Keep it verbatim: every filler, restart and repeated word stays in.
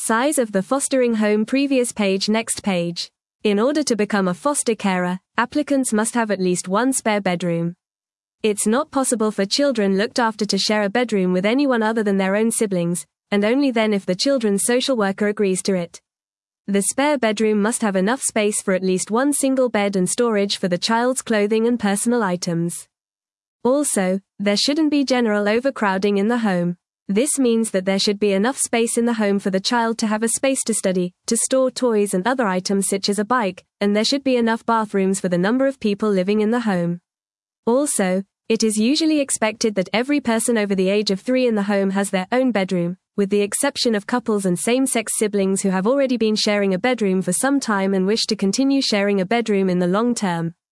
Size of the fostering home. Previous page. Next page. In order to become a foster carer, applicants must have at least one spare bedroom. It's not possible for children looked after to share a bedroom with anyone other than their own siblings, and only then if the children's social worker agrees to it. The spare bedroom must have enough space for at least one single bed and storage for the child's clothing and personal items. Also, there shouldn't be general overcrowding in the home. This means that there should be enough space in the home for the child to have a space to study, to store toys and other items such as a bike, and there should be enough bathrooms for the number of people living in the home. Also, it is usually expected that every person over the age of three in the home has their own bedroom, with the exception of couples and same-sex siblings who have already been sharing a bedroom for some time and wish to continue sharing a bedroom in the long term.